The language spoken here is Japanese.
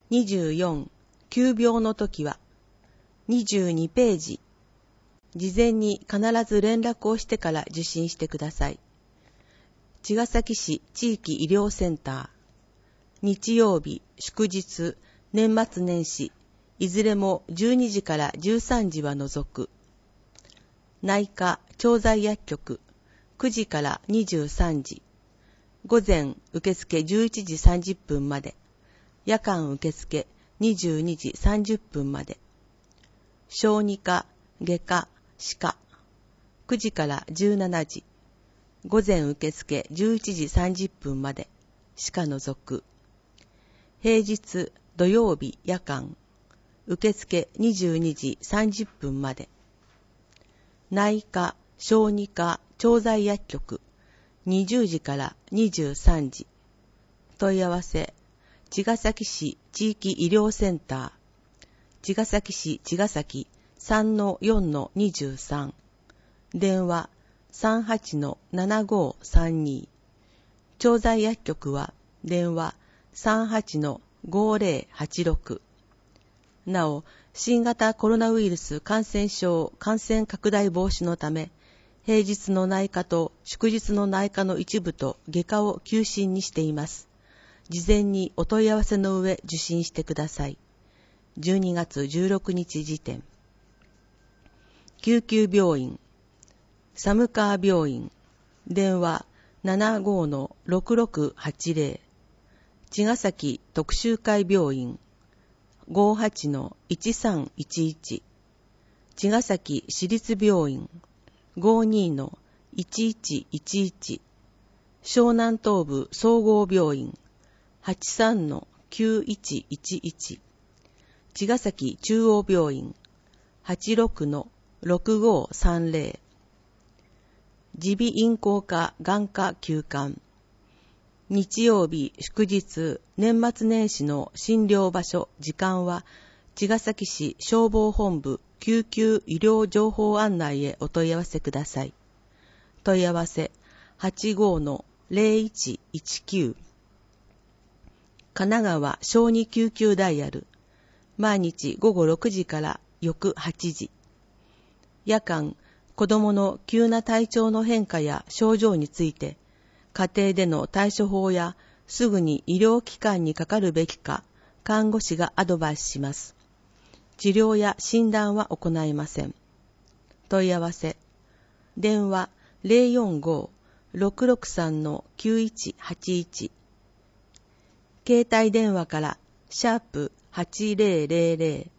24、急病の時は、22ページ。事前に必ず連絡をしてから受診してください。茅ヶ崎市地域医療センター。日曜日、祝日、年末年始、いずれも12時から13時は除く。内科調剤薬局、9時から23時。午前受付11時30分まで。夜間受付22時30分まで。小児科、外科、歯科、9時から17時。午前受付11時30分まで。歯科除く。平日土曜日夜間。受付22時30分まで。内科、小児科、調剤薬局、20時から23時。問い合わせ、茅ヶ崎市地域医療センター、茅ヶ崎市茅ヶ崎 3-4-23。電話 38-7532。調剤薬局は電話 38-5086。なお、新型コロナウイルス感染症感染拡大防止のため、平日の内科と祝日の内科の一部と外科を休診にしています。事前にお問い合わせの上受診してください。12月16日時点。救急病院、寒川病院、電話 75-6680。茅ヶ崎特集会病院、58-1311。茅ヶ崎市立病院、52-1111。湘南東部総合病院、83-9111。茅ヶ崎中央病院、86-6530。耳鼻咽喉科眼科休館。日曜日、祝日、年末年始の診療場所、時間は、茅ヶ崎市消防本部救急医療情報案内へお問い合わせください。問い合わせ、85-0119。神奈川小児救急ダイヤル。毎日午後6時から翌8時。夜間、子供の急な体調の変化や症状について、家庭での対処法やすぐに医療機関にかかるべきか、看護師がアドバイスします。治療や診断は行いません。問い合わせ。電話 045-663-9181。携帯電話からシャープ8000